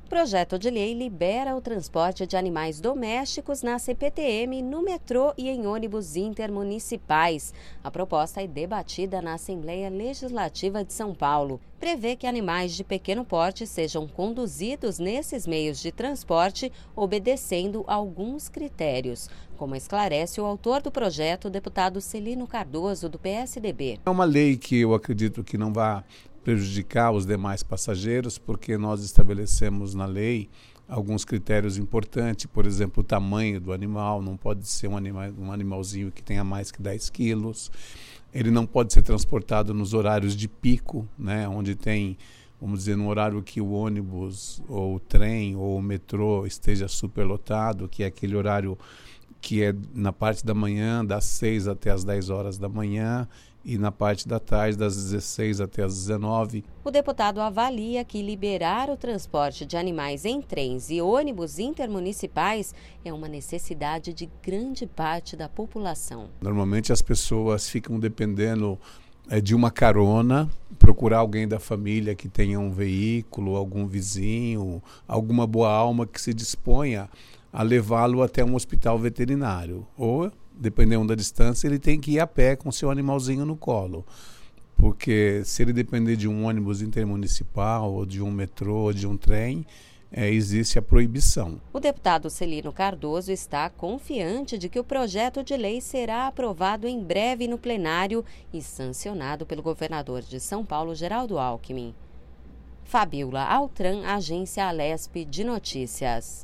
O projeto de lei libera o transporte de animais domésticos na CPTM, no metrô e em ônibus intermunicipais. A proposta é debatida na Assembleia Legislativa de São Paulo. Prevê que animais de pequeno porte sejam conduzidos nesses meios de transporte, obedecendo a alguns critérios, como esclarece o autor do projeto, o deputado Celino Cardoso, do PSDB. É uma lei que eu acredito que não vai prejudicar os demais passageiros, porque nós estabelecemos na lei alguns critérios importantes, por exemplo, o tamanho do animal, não pode ser um animalzinho que tenha mais que 10 quilos, ele não pode ser transportado nos horários de pico, né, onde tem, vamos dizer, no horário que o ônibus, ou o trem, ou o metrô esteja superlotado, que é aquele horário que é na parte da manhã, das 6 até as 10 horas da manhã, e na parte da tarde, das 16 até as 19. O deputado avalia que liberar o transporte de animais em trens e ônibus intermunicipais é uma necessidade de grande parte da população. Normalmente as pessoas ficam dependendo de uma carona, procurar alguém da família que tenha um veículo, algum vizinho, alguma boa alma que se disponha a levá-lo até um hospital veterinário. Ou, dependendo da distância, ele tem que ir a pé com seu animalzinho no colo. Porque se ele depender de um ônibus intermunicipal, ou de um metrô, ou de um trem, existe a proibição. O deputado Celino Cardoso está confiante de que o projeto de lei será aprovado em breve no plenário e sancionado pelo governador de São Paulo, Geraldo Alckmin. Fabiola Altran, Agência Alesp de Notícias.